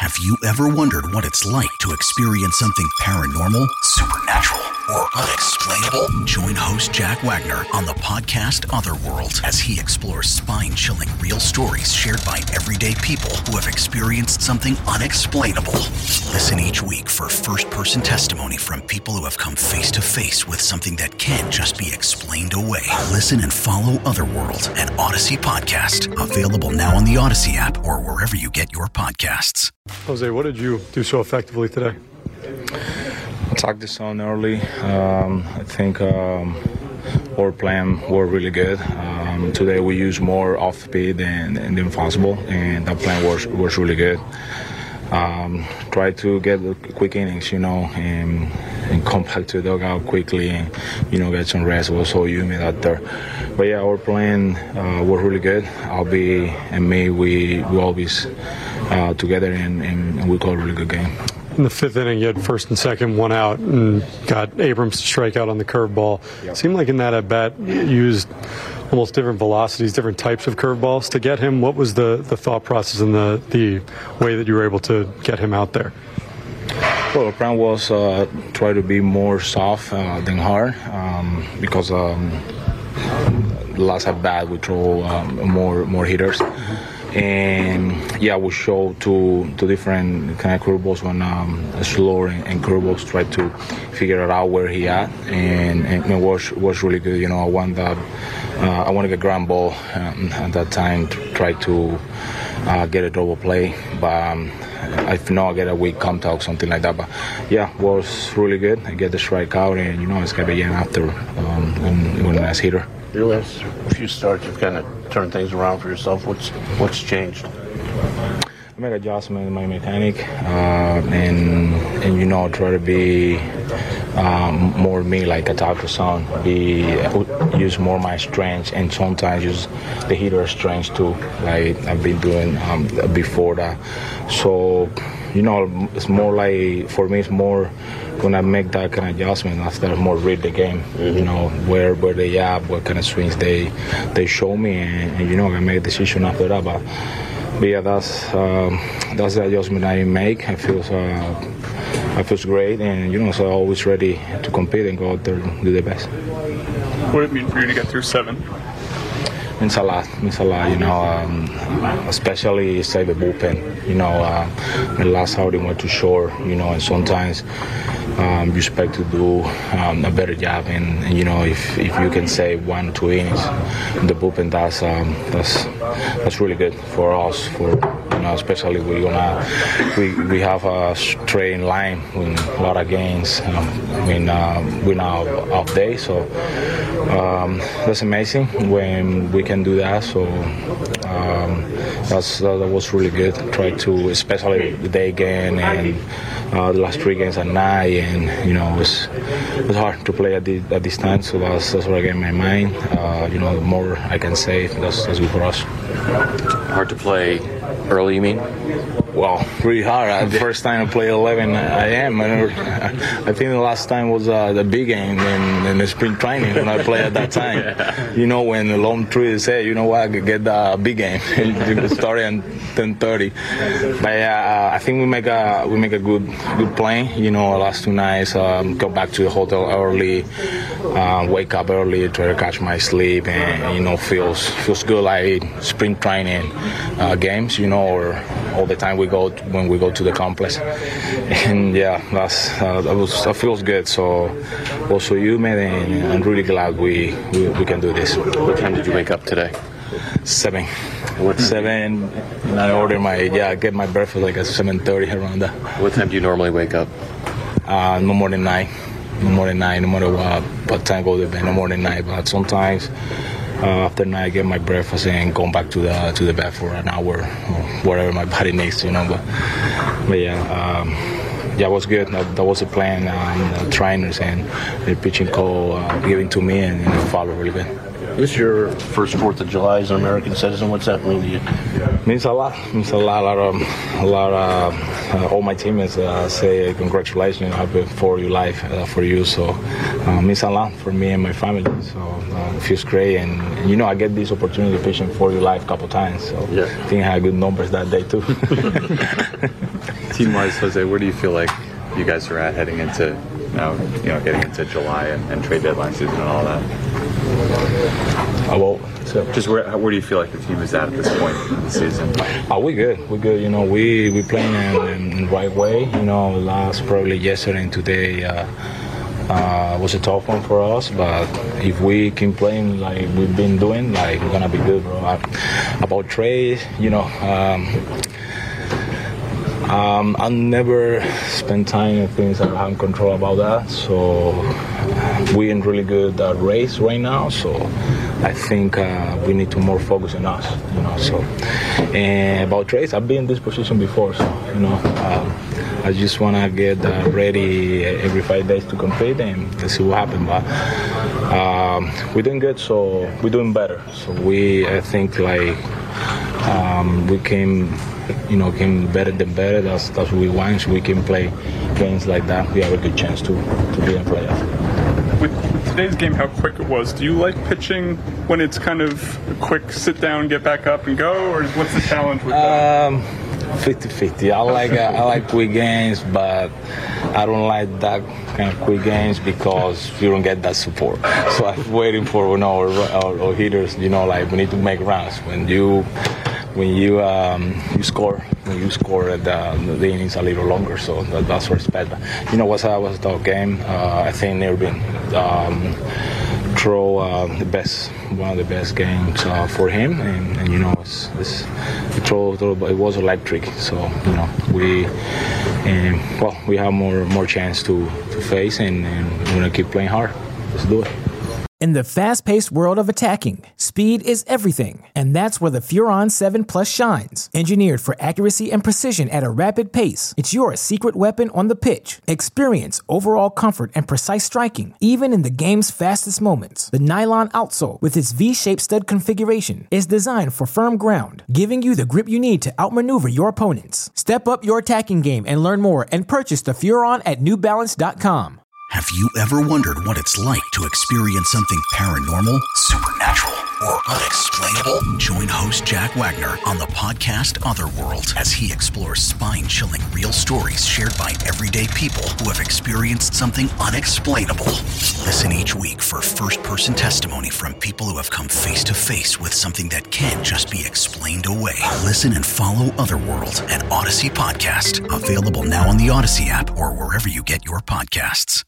Have you ever wondered what it's like to experience something paranormal, supernatural, or unexplainable? Join host Jack Wagner on the podcast Otherworld as he explores spine-chilling real stories shared by everyday people who have experienced something unexplainable. Listen each week for first-person testimony from people who have come face-to-face with something that can't just be explained away. Listen and follow Otherworld, an Odyssey podcast, available now on the Odyssey app or wherever you get your podcasts. Jose, what did you do so effectively today? Attack the zone early. I think our plan were really good. Today we used more off speed than possible, and that plan was really good. Try to get quick innings, and come back to the dugout quickly and, get some rest. It was so humid out there. But yeah, our plan was really good. Albie and me, we always together and we called a really good game. In the fifth inning, you had first and second, one out, and got Abrams to strike out on the curveball. Yep. Seemed like in that at-bat, you used almost different velocities, different types of curveballs to get him. What was the thought process and the way that you were able to get him out there? Well, the plan was try to be more soft than hard because last at-bat we throw more hitters. And yeah, we show two different kind of curveballs, one slower and curveballs, try to figure it out where he at, and it was really good. I want to get ground ball at that time to try to get a double play, but I know I get a weak contact, something like that. But yeah, was really good. I get the strikeout, and it's gonna be after when the last hitter. Your last few starts, you've kind of turned things around for yourself. What's changed? I made adjustment in my mechanic, and try to be more me, like attack the zone. Use more my strength, and sometimes use the hitter strength too, like I've been doing before that. So, it's more like, for me, it's more when I make that kind of adjustment after more read the game, where they are, what kind of swings they show me, and I make a decision after that. But yeah, that's the adjustment I make. I feels great, and so I'm always ready to compete and go out there and do the best. What did it mean for you to get through 7? Means a lot, especially save the bullpen. The last outing went too short, and sometimes you expect to do a better job, and if you can save 1 or 2 innings, the bullpen that's really good for us. Especially we have a straight line with a lot of games. We're now off day, so that's amazing when we can do that. So that was really good. Try to, especially the day game and the last 3 games at night, and it was hard to play at this time. So that's what I get in my mind. The more I can save, that's good for us. Hard to play early, you mean? Well, really hard. The first time I played 11 a.m. I think the last time was the big game in the spring training when I played at that time. Yeah. When the long tree said, I could get the big game. You start at 10:30. But yeah, I think we make a good play. Last 2 nights, go back to the hotel early, wake up early, try to catch my sleep, and feels good like spring training games. Or all the time when we go to the complex, and yeah, that feels good. So also humid, and I'm really glad we can do this. What time did you wake up today? 7. 7, and I order get my breakfast like at 7:30 around that. What time do you normally wake up? No more than 9. No more than 9. No matter what time I go to bed. No more than 9. But sometimes. After night, I get my breakfast and go back to the bed for an hour, or whatever my body needs, But yeah, it was good. That was the plan. The trainers and the pitching coach giving to me, and it followed really good. This is your first 4th of July as an American citizen. What's that mean to you? Means a lot. Means a lot. All my teammates say congratulations, happy 4th of July for you. So means a lot for me and my family. So it feels great, and I get this opportunity pitching 4th of July a couple times. So yeah. I think I had good numbers that day too. Team-wise, Jose, where do you feel like you guys are at heading into now, getting into July and trade deadline season and all that? Just where do you feel like the team is at this point in the season? We're good. We playing in the right way. Probably yesterday and today was a tough one for us, but if we can play like we've been doing, like we're gonna be good, bro. About trade, I'll never spend time in things I don't have control about that. So we're in really good race right now. So I think we need to more focus on us. And about trades, I've been in this position before. So I just want to get ready every 5 days to compete and let's see what happens. But we're doing good, so we're doing better. So I think we came better than better. That's what we want. So we can play games like that. We have a good chance to be in playoff. With today's game, how quick it was, do you like pitching when it's kind of a quick sit down, get back up and go, or what's the challenge with that? 50-50. I like quick games, but I don't like that kind of quick games because you don't get that support. So I'm waiting for our hitters. We need to make runs. When you score, the innings a little longer, so that's what I expect. Was a tough game. I think Irvin throw one of the best games for him, and it was electric. So we have more chance to face, and we're gonna keep playing hard. Let's do it. In the fast-paced world of attacking, speed is everything, and that's where the Furon 7 Plus shines. Engineered for accuracy and precision at a rapid pace, it's your secret weapon on the pitch. Experience overall comfort and precise striking, even in the game's fastest moments. The nylon outsole, with its V-shaped stud configuration, is designed for firm ground, giving you the grip you need to outmaneuver your opponents. Step up your attacking game and learn more and purchase the Furon at NewBalance.com. Have you ever wondered what it's like to experience something paranormal, supernatural, or unexplainable? Join host Jack Wagner on the podcast Otherworld as he explores spine-chilling real stories shared by everyday people who have experienced something unexplainable. Listen each week for first-person testimony from people who have come face-to-face with something that can't just be explained away. Listen and follow Otherworld, an Odyssey podcast. Available now on the Odyssey app or wherever you get your podcasts.